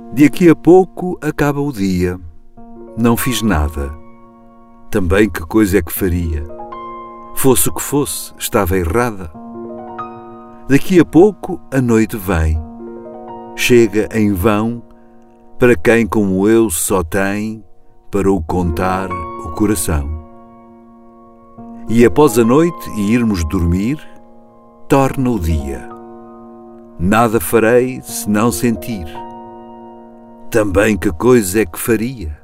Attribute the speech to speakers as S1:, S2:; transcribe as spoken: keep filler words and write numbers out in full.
S1: De aqui a pouco acaba o dia. Não fiz nada. Também que coisa é que faria? Fosse o que fosse, estava errada. Daqui a pouco a noite vem. Chega em vão para quem como eu só tem para o contar o coração. E após a noite e irmos dormir, torna o dia. Nada farei se não sentir. Também que coisa é que faria?